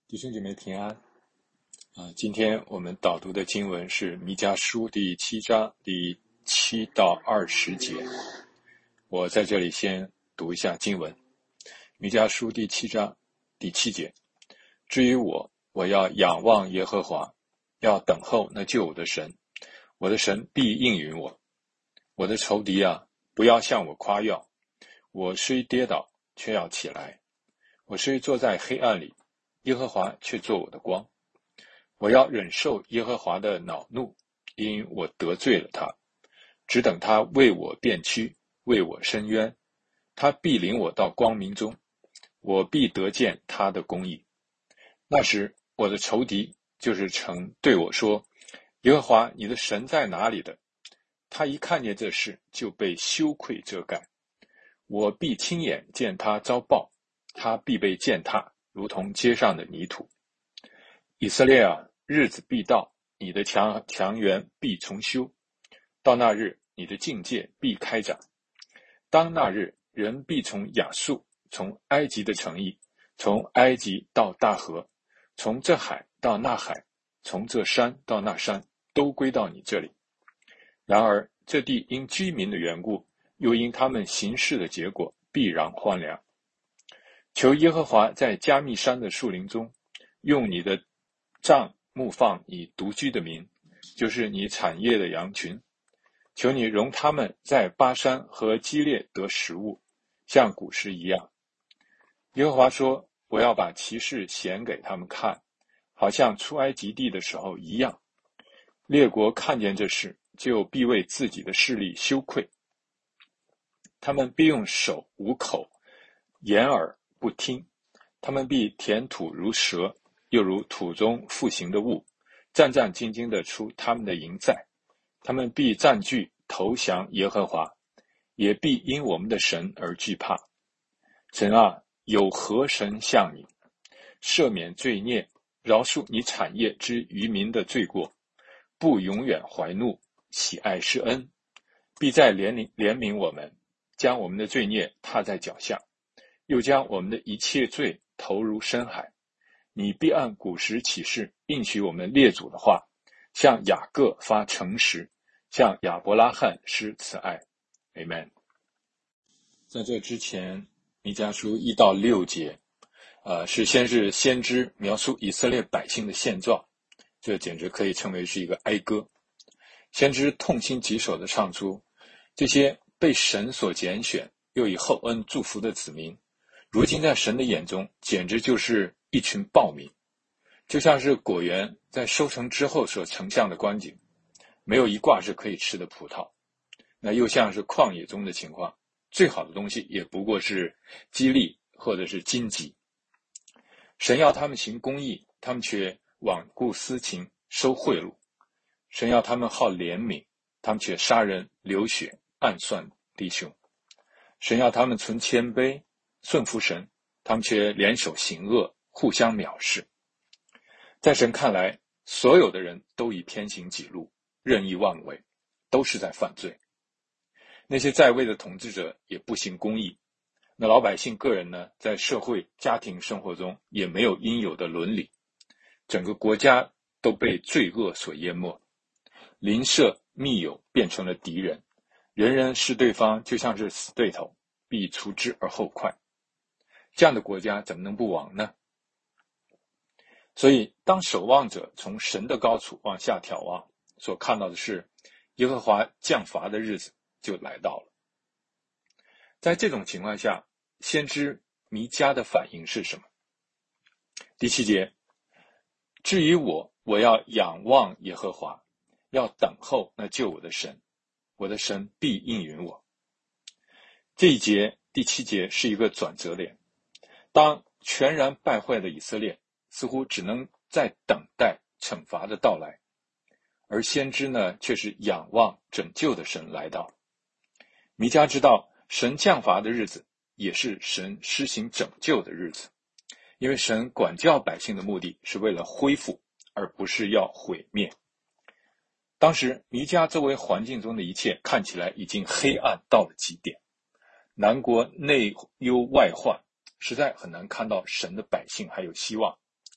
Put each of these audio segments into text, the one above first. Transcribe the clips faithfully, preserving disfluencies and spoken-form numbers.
弟兄姐妹平安啊！今天我们导读的经文是弥迦书第七章第七到二十节。我在这里先读一下经文。弥迦书第七章第七节：至于我，我要仰望耶和华，要等候那救我的神，我的神必应允我。我的仇敌啊，不要向我夸耀。我虽跌倒，却要起来；我虽坐在黑暗里，耶和华却做我的光。我要忍受耶和华的恼怒，因我得罪了他，只等他为我辩屈，为我伸冤。他必领我到光明中，我必得见他的公义。那时我的仇敌就是曾对我说，耶和华你的神在哪里的？他一看见这事，就被羞愧遮盖。我必亲眼见他遭报，他必被践踏，如同街上的泥土。以色列啊，日子必到，你的墙墙垣必重修。到那日，你的境界必开展。当那日，人必从亚述，从埃及的城邑，从埃及到大河，从这海到那海，从这山到那山，都归到你这里。然而，这地因居民的缘故，又因他们行事的结果，必然荒凉。求耶和华在加密山的树林中，用你的帐牧放你独居的民，就是你产业的羊群。求你容他们在巴山和基列得食物，像古时一样。耶和华说，我要把奇事显给他们看，好像出埃及地的时候一样。列国看见这事，就必为自己的势力羞愧。他们必用手捂口，掩耳不听。他们必填土如蛇，又如土中复行的物，战战兢兢地出他们的营寨。他们必占据投降耶和华，也必因我们的神而惧怕。神啊，有何神像你，赦免罪孽，饶恕你产业之渔民的罪过，不永远怀怒，喜爱施恩，必在怜悯怜悯我们，将我们的罪孽踏在脚下，又将我们的一切罪投入深海。你必按古时启示应许我们列祖的话，向雅各发诚实，向亚伯拉罕施慈爱。 Amen。 在这之前，弥迦书一到六节呃，是先是先知描述以色列百姓的现状，这简直可以称为是一个哀歌。先知痛心疾首地唱出，这些被神所拣选又以厚恩祝福的子民，如今在神的眼中简直就是一群暴民，就像是果园在收成之后所呈现的光景，没有一挂是可以吃的葡萄。那又像是旷野中的情况，最好的东西也不过是激励或者是荆棘。神要他们行公义，他们却罔顾私情，收贿赂。神要他们好怜悯，他们却杀人流血，暗算弟兄。神要他们存谦卑，顺服神，他们却联手行恶，互相藐视。在神看来，所有的人都已偏行己路，任意妄为，都是在犯罪。那些在位的统治者也不行公义，那老百姓个人呢，在社会家庭生活中也没有应有的伦理，整个国家都被罪恶所淹没，邻舍密友变成了敌人，人人视对方就像是死对头，必除之而后快。这样的国家怎么能不亡呢？所以当守望者从神的高处往下眺望，所看到的是耶和华降罚的日子就来到了。在这种情况下，先知弥迦的反应是什么？第七节，至于我，我要仰望耶和华，要等候那救我的神，我的神必应允我。这一节第七节是一个转折点，当全然败坏的以色列似乎只能在等待惩罚的到来，而先知呢，却是仰望拯救的神来到。弥迦知道神降罚的日子也是神施行拯救的日子，因为神管教百姓的目的是为了恢复，而不是要毁灭。当时弥迦周围环境中的一切看起来已经黑暗到了极点，南国内忧外患，实在很难看到神的百姓还有希望。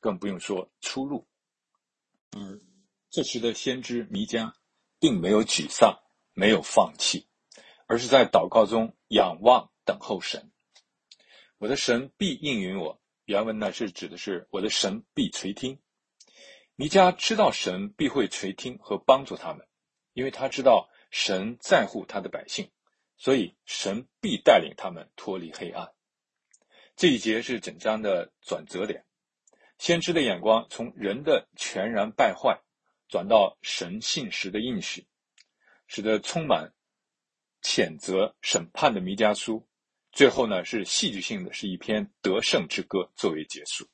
更不用说出入。而这时的先知弥迦并没有沮丧，没有放弃，而是在祷告中仰望等候神。我的神必应允我，原文呢是指的是我的神必垂听。弥迦知道神必会垂听和帮助他们，因为他知道神在乎他的百姓，所以神必带领他们脱离黑暗。这一节是整章的转折点，先知的眼光从人的全然败坏转到神信实的应许，使得充满谴责审判的弥迦书最后呢是戏剧性的，是一篇得胜之歌作为结束。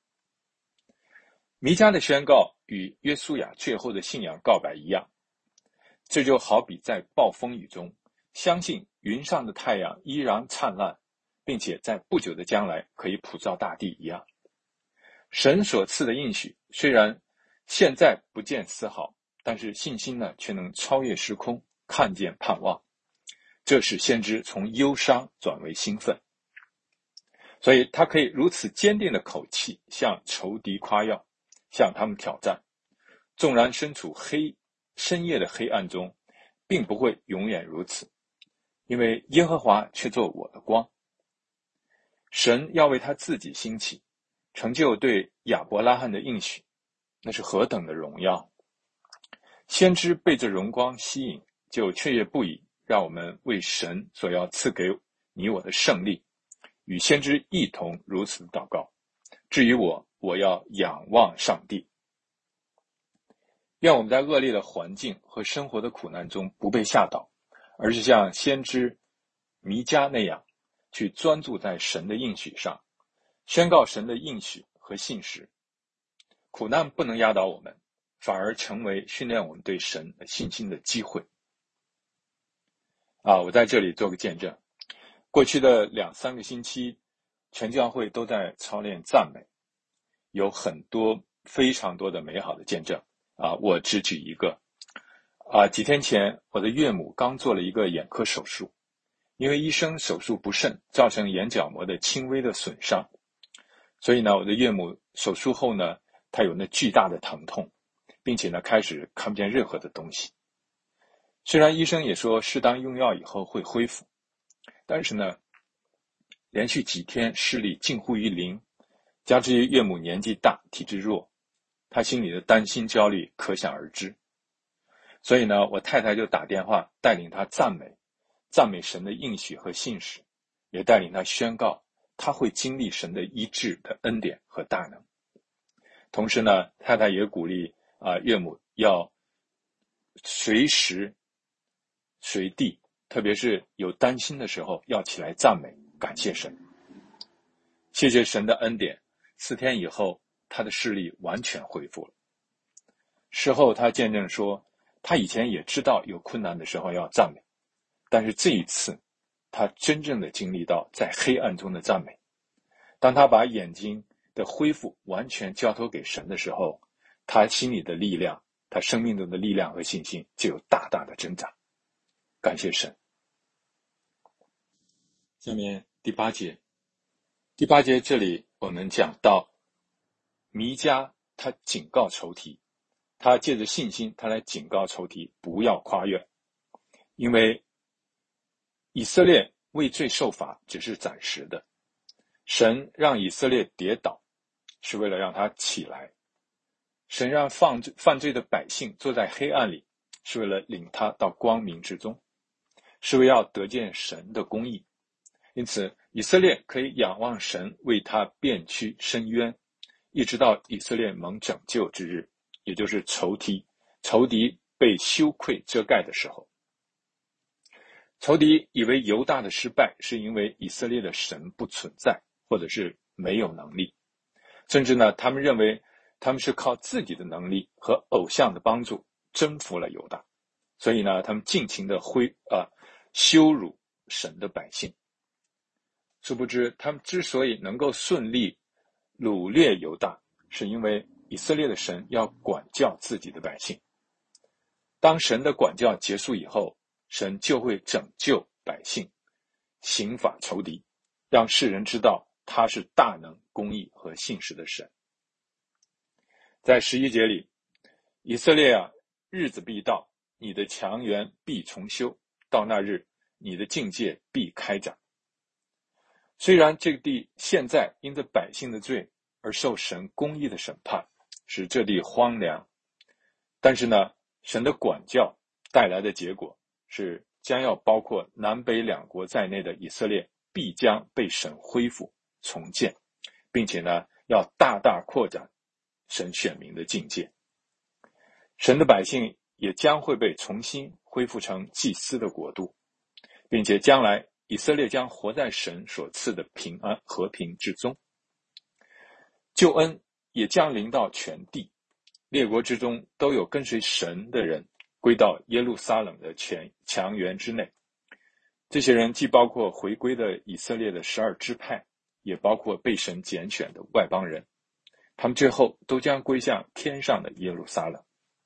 弥迦的宣告与约书亚最后的信仰告白一样，这就好比在暴风雨中相信云上的太阳依然灿烂，并且在不久的将来可以普照大地一样。神所赐的应许虽然现在不见丝毫，但是信心呢却能超越时空，看见盼望。这使先知从忧伤转为兴奋，所以他可以如此坚定的口气向仇敌夸耀，向他们挑战。纵然身处黑深夜的黑暗中，并不会永远如此，因为耶和华却做我的光。神要为他自己兴起，成就对亚伯拉罕的应许，那是何等的荣耀！先知被这荣光吸引，就雀跃不已，让我们为神所要赐给你我的胜利，与先知一同如此祷告。至于我，我要仰望上帝。愿我们在恶劣的环境和生活的苦难中不被吓倒，而是像先知弥迦那样，去专注在神的应许上，宣告神的应许和信实。苦难不能压倒我们，反而成为训练我们对神的信心的机会。啊，我在这里做个见证。过去的两三个星期，全教会都在操练赞美，有很多非常多的美好的见证。啊，我只举一个。啊，几天前，我的岳母刚做了一个眼科手术，因为医生手术不慎，造成眼角膜的轻微的损伤，所以呢，我的岳母手术后呢，她有那巨大的疼痛，并且呢，开始看不见任何的东西。虽然医生也说适当用药以后会恢复，但是呢，连续几天视力近乎于零，加之于岳母年纪大，体质弱，她心里的担心焦虑可想而知。所以呢，我太太就打电话带领她赞美赞美神的应许和信实，也带领她宣告她会经历神的医治的恩典和大能。同时呢，太太也鼓励啊、呃、岳母要随时随地，特别是有担心的时候，要起来赞美感谢神。谢谢神的恩典，四天以后他的视力完全恢复了。事后他见证说，他以前也知道有困难的时候要赞美，但是这一次他真正的经历到在黑暗中的赞美。当他把眼睛的恢复完全交托给神的时候，他心里的力量，他生命中的力量和信心就有大大的增长。感谢神。下面第八节，第八节这里我们讲到弥迦他警告仇敌，他借着信心他来警告仇敌不要夸耀，因为以色列为罪受罚只是暂时的，神让以色列跌倒是为了让他起来，神让犯罪犯罪的百姓坐在黑暗里是为了领他到光明之中，是为要得见神的公义。因此以色列可以仰望神为他辩屈伸冤，一直到以色列蒙拯救之日，也就是仇敌仇敌被羞愧遮盖的时候。仇敌以为犹大的失败是因为以色列的神不存在，或者是没有能力，甚至呢，他们认为他们是靠自己的能力和偶像的帮助征服了犹大，所以呢，他们尽情的挥啊羞辱神的百姓。殊不知，他们之所以能够顺利掳掠犹大，是因为以色列的神要管教自己的百姓。当神的管教结束以后，神就会拯救百姓，刑罚仇敌，让世人知道他是大能、公义和信实的神。 在十一节里，以色列啊，日子必到，你的墙垣必重修，到那日，你的境界必开展。虽然这地现在因着百姓的罪而受神公义的审判，使这地荒凉，但是呢，神的管教带来的结果是将要包括南北两国在内的以色列必将被神恢复重建，并且呢，要大大扩展神选民的境界。神的百姓也将会被重新恢复成祭司的国度，并且将来以色列将活在神所赐的平安和平之中。救恩也将临到全地，列国之中都有跟随神的人归到耶路撒冷的全墙垣之内。这些人既包括回归的以色列的十二支派，也包括被神拣选的外邦人，他们最后都将归向天上的耶路撒冷。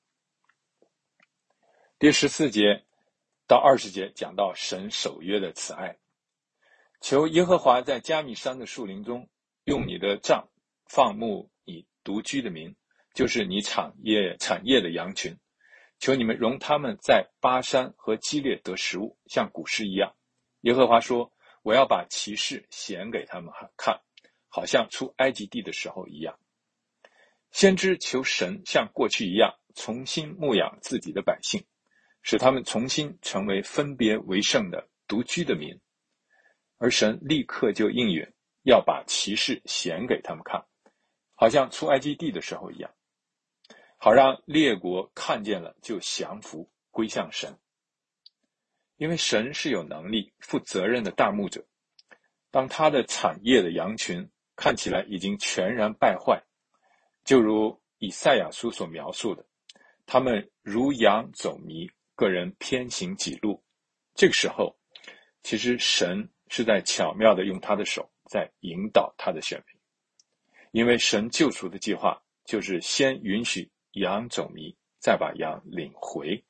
第十四节到二十节讲到神守约的慈爱，求耶和华在加密山的树林中用你的杖放牧你独居的民，就是你产业产业的羊群，求你们容他们在巴山和基列得食物，像古时一样。耶和华说，我要把奇事显给他们看，好像出埃及地的时候一样。先知求神像过去一样重新牧养自己的百姓，使他们重新成为分别为圣的独居的民，而神立刻就应允，要把奇事显给他们看，好像出埃及地的时候一样，好让列国看见了就降服归向神。因为神是有能力负责任的大牧者，当他的产业的羊群看起来已经全然败坏，就如以赛亚书所描述的，他们如羊走迷，个人偏行己路，这个时候其实神是在巧妙地用他的手在引导他的选民。因为神救赎的计划就是先允许羊走迷，再把羊领回。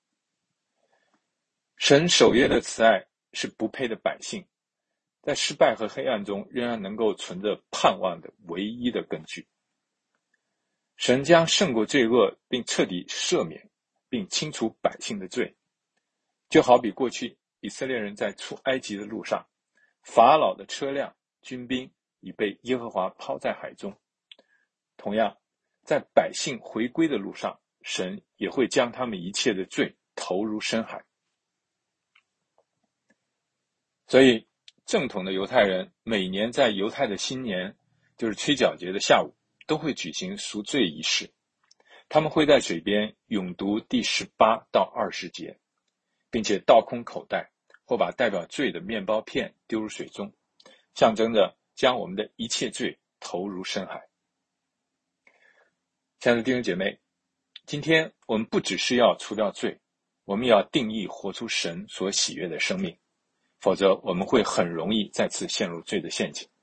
神守约的慈爱是不配的百姓在失败和黑暗中仍然能够存着盼望的唯一的根据。神将胜过罪恶，并彻底赦免并清除百姓的罪，就好比过去以色列人在出埃及的路上，法老的车辆军兵已被耶和华抛在海中。同样，在百姓回归的路上，神也会将他们一切的罪投入深海。所以正统的犹太人每年在犹太的新年，就是吹角节的下午，都会举行赎罪仪式。他们会在水边咏读第十八到二十节，并且倒空口袋，或把代表罪的面包片丢入水中，象征着将我们的一切罪投入深海。亲爱的弟兄姐妹，今天我们不只是要除掉罪，我们也要定义活出神所喜悦的生命，否则我们会很容易再次陷入罪的陷阱。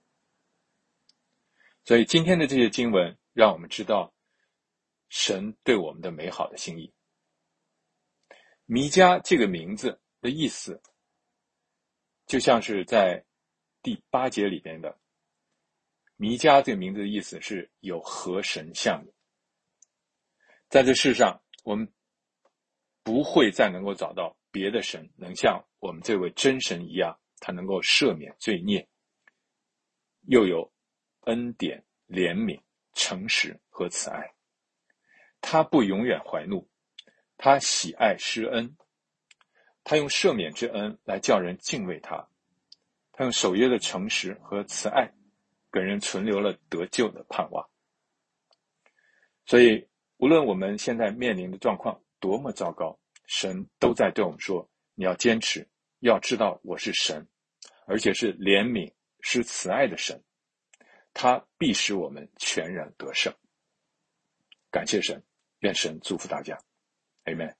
所以今天的这些经文让我们知道神对我们的美好的心意。弥迦这个名字的意思，就像是在第八节里边的，弥迦这个名字的意思是有何神像你。在这世上，我们不会再能够找到别的神能像我们这位真神一样，他能够赦免罪孽，又有恩典、怜悯、诚实和慈爱。他不永远怀怒，他喜爱施恩，他用赦免之恩来叫人敬畏他，他用守约的诚实和慈爱给人存留了得救的盼望。所以无论我们现在面临的状况多么糟糕，神都在对我们说，你要坚持，要知道我是神，而且是怜悯是慈爱的神，他必使我们全然得胜。感谢神，愿神祝福大家。 Amen。